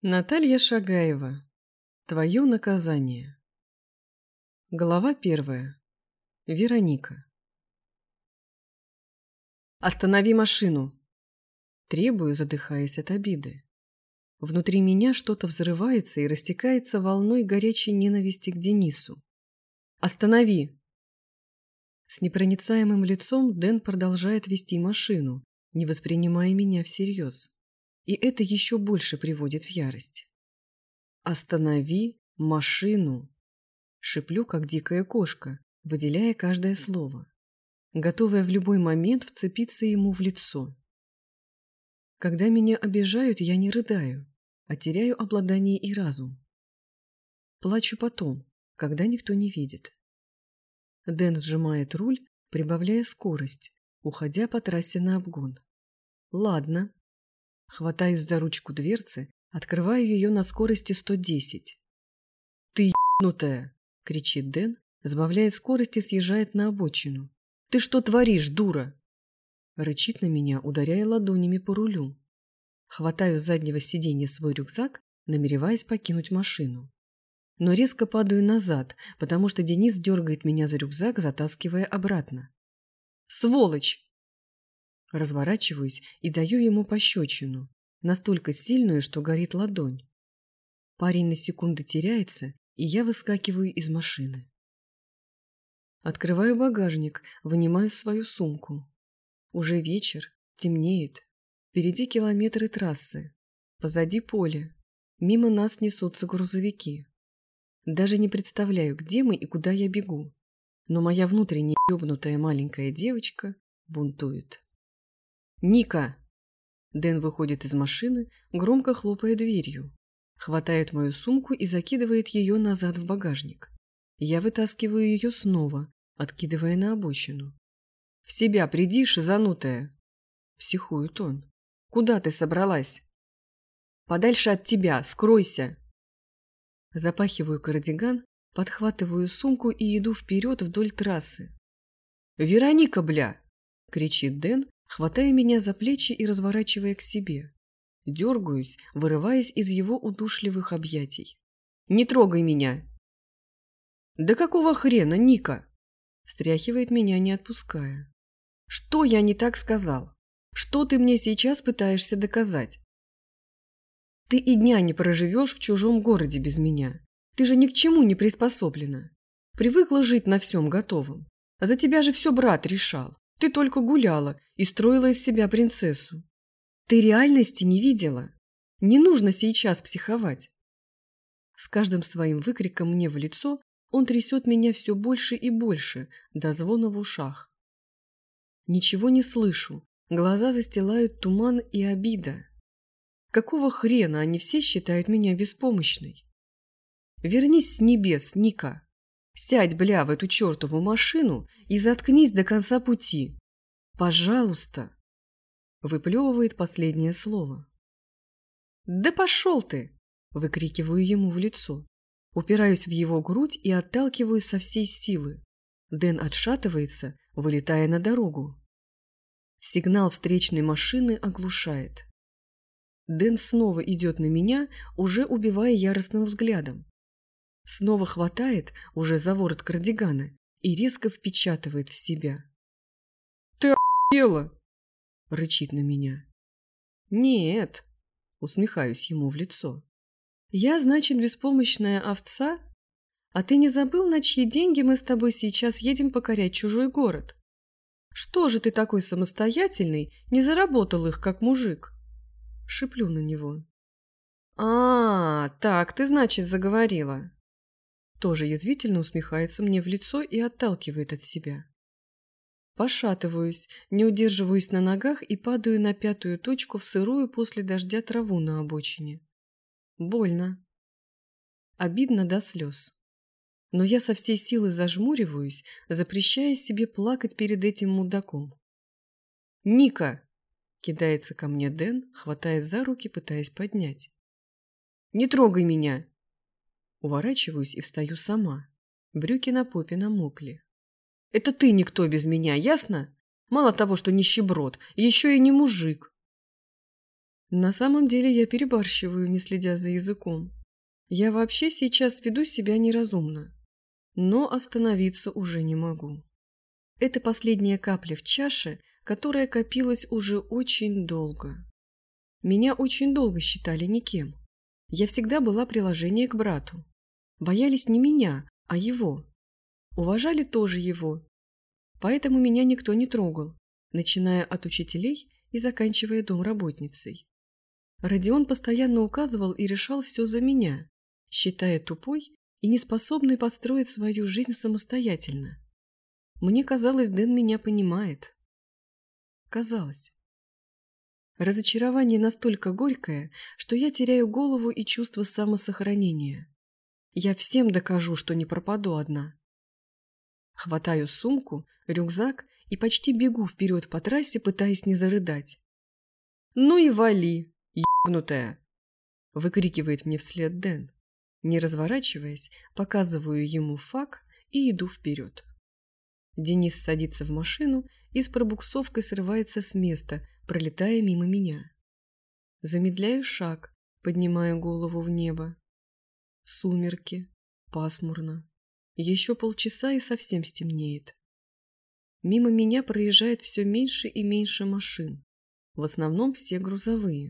Наталья Шагаева. Твое наказание. Глава 1. Вероника. «Останови машину!» Требую, задыхаясь от обиды. Внутри меня что-то взрывается и растекается волной горячей ненависти к Денису. «Останови!» С непроницаемым лицом Дэн продолжает вести машину, не воспринимая меня всерьез. И это еще больше приводит в ярость. «Останови машину!» Шиплю, как дикая кошка, выделяя каждое слово, готовая в любой момент вцепиться ему в лицо. Когда меня обижают, я не рыдаю, а теряю обладание и разум. Плачу потом, когда никто не видит. Дэн сжимает руль, прибавляя скорость, уходя по трассе на обгон. Ладно. Хватаюсь за ручку дверцы, открываю ее на скорости 110. «Ты ебнутая!» — кричит Дэн, сбавляет скорость и съезжает на обочину. «Ты что творишь, дура?» Рычит на меня, ударяя ладонями по рулю. Хватаю с заднего сиденья свой рюкзак, намереваясь покинуть машину. Но резко падаю назад, потому что Денис дергает меня за рюкзак, затаскивая обратно. «Сволочь!» Разворачиваюсь и даю ему пощечину, настолько сильную, что горит ладонь. Парень на секунду теряется, и я выскакиваю из машины. Открываю багажник, вынимаю свою сумку. Уже вечер, темнеет. Впереди километры трассы. Позади поле. Мимо нас несутся грузовики. Даже не представляю, где мы и куда я бегу. Но моя внутренне ёбнутая маленькая девочка бунтует. «Ника!» Дэн выходит из машины, громко хлопая дверью. Хватает мою сумку и закидывает ее назад в багажник. Я вытаскиваю ее снова, откидывая на обочину. «В себя приди, шизанутая!» Психует он. «Куда ты собралась?» «Подальше от тебя! Скройся!» Запахиваю кардиган, подхватываю сумку и иду вперед вдоль трассы. «Вероника, бля!» — кричит Дэн, хватая меня за плечи и разворачивая к себе. Дергаюсь, вырываясь из его удушливых объятий. «Не трогай меня!» «Да какого хрена, Ника?» Встряхивает меня, не отпуская. «Что я не так сказал? Что ты мне сейчас пытаешься доказать? Ты и дня не проживешь в чужом городе без меня. Ты же ни к чему не приспособлена. Привыкла жить на всем готовом. А за тебя же все брат решал. Ты только гуляла и строила из себя принцессу. Ты реальности не видела. Не нужно сейчас психовать». С каждым своим выкриком мне в лицо он трясет меня все больше и больше, до звона в ушах. Ничего не слышу, глаза застилают туман и обида. Какого хрена они все считают меня беспомощной? Вернись с небес, Ника. Сядь, бля, в эту чертову машину и заткнись до конца пути. Пожалуйста. Выплевывает последнее слово. «Да пошел ты!» — выкрикиваю ему в лицо. Упираюсь в его грудь и отталкиваю со всей силы. Дэн отшатывается, вылетая на дорогу. Сигнал встречной машины оглушает. Дэн снова идет на меня, уже убивая яростным взглядом. Снова хватает, уже за ворот кардигана, и резко впечатывает в себя. «Ты охуела!» — рычит на меня. «Нет», — усмехаюсь ему в лицо. «Я, значит, беспомощная овца? А ты не забыл, на чьи деньги мы с тобой сейчас едем покорять чужой город? Что же ты такой самостоятельный, не заработал их, как мужик?» Шиплю на него. «А, так ты, значит, заговорила». Тоже язвительно усмехается мне в лицо и отталкивает от себя. Пошатываюсь, не удерживаюсь на ногах и падаю на пятую точку в сырую после дождя траву на обочине. Больно. Обидно до слез. Но я со всей силы зажмуриваюсь, запрещая себе плакать перед этим мудаком. «Ника!» — кидается ко мне Дэн, хватает за руки, пытаясь поднять. «Не трогай меня!» Уворачиваюсь и встаю сама. Брюки на попе намокли. «Это ты никто без меня, ясно? Мало того, что нищеброд, еще и не мужик!» На самом деле я перебарщиваю, не следя за языком. Я вообще сейчас веду себя неразумно, но остановиться уже не могу. Это последняя капля в чаше, которая копилась уже очень долго. Меня очень долго считали никем. Я всегда была приложение к брату. Боялись не меня, а его. Уважали тоже его. Поэтому меня никто не трогал, начиная от учителей и заканчивая домработницей. Родион постоянно указывал и решал все за меня, считая тупой и неспособной построить свою жизнь самостоятельно. Мне казалось, Дэн меня понимает. Казалось. Разочарование настолько горькое, что я теряю голову и чувство самосохранения. Я всем докажу, что не пропаду одна. Хватаю сумку, рюкзак и почти бегу вперед по трассе, пытаясь не зарыдать. «Ну и вали, ебнутая!» — выкрикивает мне вслед Дэн. Не разворачиваясь, показываю ему фак и иду вперед. Денис садится в машину и с пробуксовкой срывается с места, пролетая мимо меня. Замедляю шаг, поднимаю голову в небо. Сумерки, пасмурно. Еще полчаса и совсем стемнеет. Мимо меня проезжает все меньше и меньше машин, в основном все грузовые.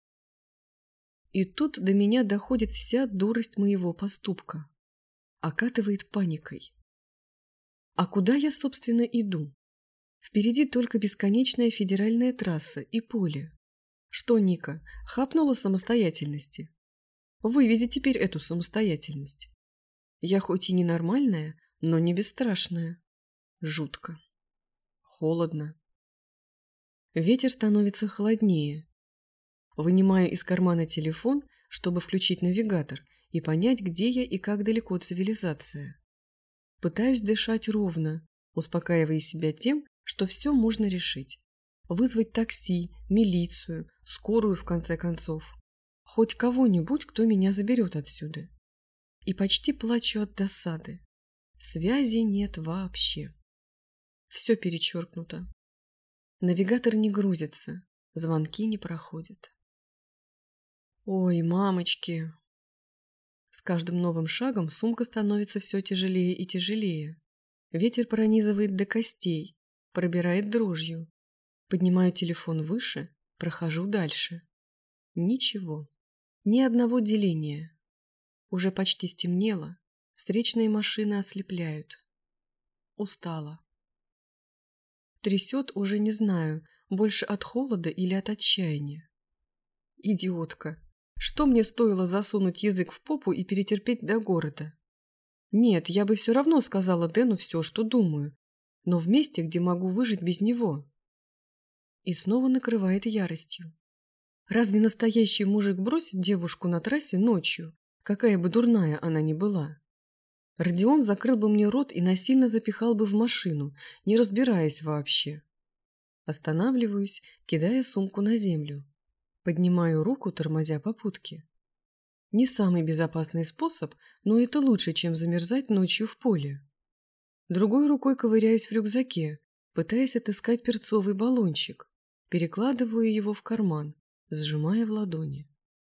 И тут до меня доходит вся дурость моего поступка. Окатывает паникой. А куда я, собственно, иду? Впереди только бесконечная федеральная трасса и поле. Что, Ника, хапнула самостоятельности? Вывези теперь эту самостоятельность. Я хоть и ненормальная, но не бесстрашная. Жутко. Холодно. Ветер становится холоднее. Вынимаю из кармана телефон, чтобы включить навигатор и понять, где я и как далеко цивилизация. Пытаюсь дышать ровно, успокаивая себя тем, что все можно решить. Вызвать такси, милицию, скорую в конце концов. Хоть кого-нибудь, кто меня заберет отсюда. И почти плачу от досады. Связи нет вообще. Все перечеркнуто. Навигатор не грузится, звонки не проходят. Ой, мамочки! С каждым новым шагом сумка становится все тяжелее и тяжелее. Ветер пронизывает до костей, пробирает дрожью. Поднимаю телефон выше, прохожу дальше. Ничего. Ни одного деления. Уже почти стемнело, встречные машины ослепляют. Устала. Трясет уже не знаю, больше от холода или от отчаяния. Идиотка. Что мне стоило засунуть язык в попу и перетерпеть до города? Нет, я бы все равно сказала Дэну все, что думаю, но в месте, где могу выжить без него. И снова накрывает яростью. Разве настоящий мужик бросит девушку на трассе ночью, какая бы дурная она ни была? Родион закрыл бы мне рот и насильно запихал бы в машину, не разбираясь вообще. Останавливаюсь, кидая сумку на землю. Поднимаю руку, тормозя попутки. Не самый безопасный способ, но это лучше, чем замерзать ночью в поле. Другой рукой ковыряюсь в рюкзаке, пытаясь отыскать перцовый баллончик. Перекладываю его в карман, сжимая в ладони.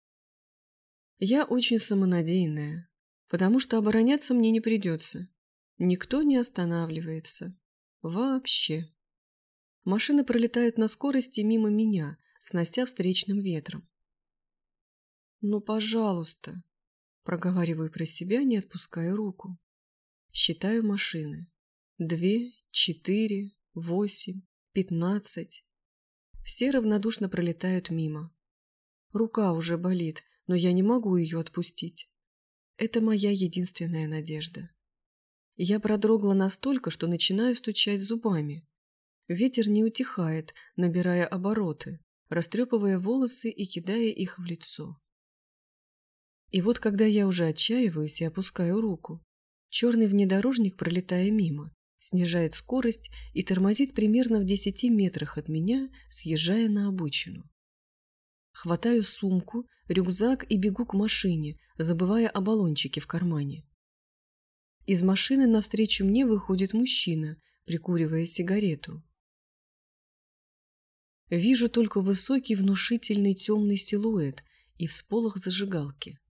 Я очень самонадеянная, потому что обороняться мне не придется. Никто не останавливается. Вообще. Машины пролетают на скорости мимо меня, снося встречным ветром. «Ну, пожалуйста», — проговариваю про себя, не отпуская руку. Считаю машины. 2, 4, 8, 15. Все равнодушно пролетают мимо. Рука уже болит, но я не могу ее отпустить. Это моя единственная надежда. Я продрогла настолько, что начинаю стучать зубами. Ветер не утихает, набирая обороты, растрепывая волосы и кидая их в лицо. И вот когда я уже отчаиваюсь и опускаю руку, черный внедорожник, пролетая мимо, снижает скорость и тормозит примерно в 10 метрах от меня, съезжая на обочину. Хватаю сумку, рюкзак и бегу к машине, забывая о баллончике в кармане. Из машины навстречу мне выходит мужчина, прикуривая сигарету. Вижу только высокий внушительный темный силуэт и всполох зажигалки.